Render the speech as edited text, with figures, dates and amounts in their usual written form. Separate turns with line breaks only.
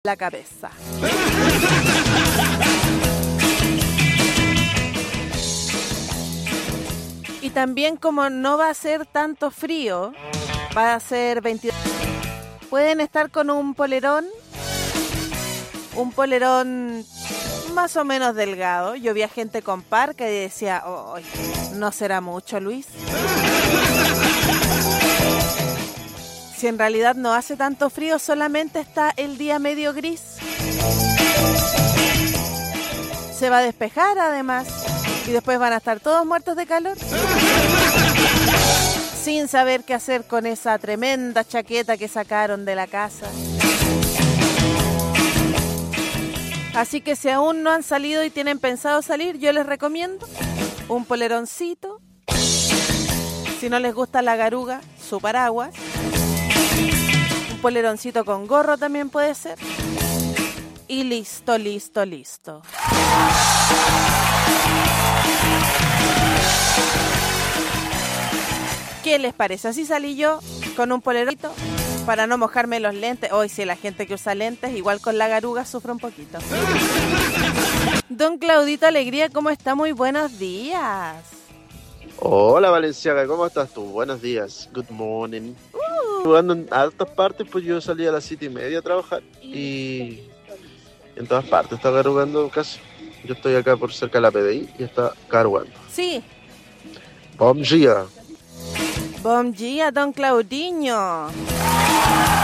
la cabeza. Y también, como no va a ser tanto frío, va a ser 22. Pueden estar con un polerón más o menos delgado. Yo vi a gente con parca y decía, oh, ¿no será mucho, Luis? Si en realidad no hace tanto frío, solamente está el día medio gris. Se va a despejar además y después van a estar todos muertos de calor, sin saber qué hacer con esa tremenda chaqueta que sacaron de la casa. Así que si aún no han salido y tienen pensado salir, yo les recomiendo un poleroncito. Si no les gusta la garuga, su paraguas. Un poleroncito con gorro también puede ser. Y listo, listo, listo. ¿Qué les parece? Así salí yo con un polerito para no mojarme los lentes. Hoy sí, la gente que usa lentes, igual con la garuga, sufre un poquito. Don Claudito Alegría, ¿cómo está? Muy buenos días.
Hola Valenciaga, ¿cómo estás tú? Buenos días, good morning. Jugando en altas partes, pues yo salí a las 7:30 a trabajar y en todas partes está garugando casi. Yo estoy acá por cerca de la PDI y está garugando.
Sí.
Bom dia.
Bom dia, don Claudinho.